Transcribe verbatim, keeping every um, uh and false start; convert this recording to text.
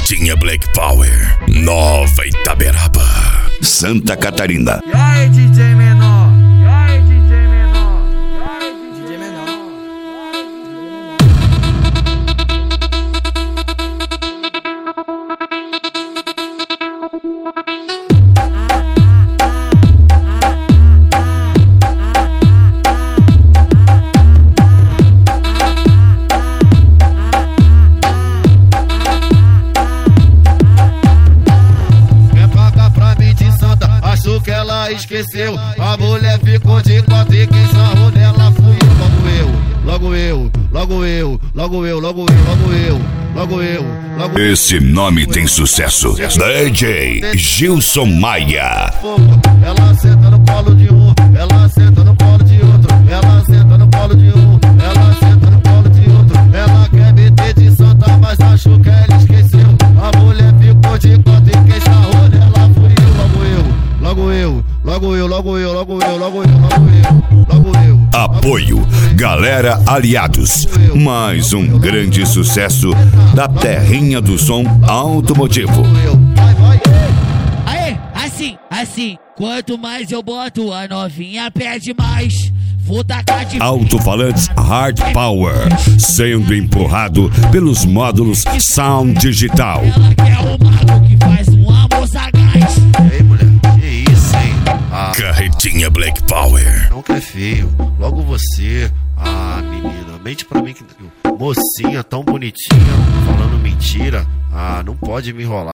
Carretinha Black Power, Nova Itaberaba, Santa Catarina. E aí, D J menor? E aí, D J menor? E aí, D J menor? Que ela esqueceu, a mulher ficou de quatro e quem sarrou nela fui eu. Logo eu, logo eu, logo eu, logo eu, logo eu, logo eu, logo eu, logo eu. Esse nome tem sucesso. D J Gilson Maia. Ela senta no colo de um, ela senta no colo de outro, ela senta no colo de um, ela senta no colo de outro. Ela quer meter de santa, mas acho que ela esqueceu. A mulher ficou de quatro e quem sarrou nela fui eu, logo eu. Logo eu, logo eu, logo eu, logo eu, logo eu, logo eu, logo eu. Apoio, Galera Aliados. Mais um grande sucesso da terrinha do som automotivo. Aê, assim, assim. Quanto mais eu boto, a novinha pede mais. Vou tacar de Alto-falantes Hard Power, sendo empurrado pelos módulos Sound Digital. Ela quer o mago que faz um amor sagaz. E aí, mulher? Que isso, hein? Ah, Carretinha Black Power. não que é feio, logo você. Ah, menina, mente pra mim que mocinha tão bonitinha, falando mentira. Ah, não pode me enrolar.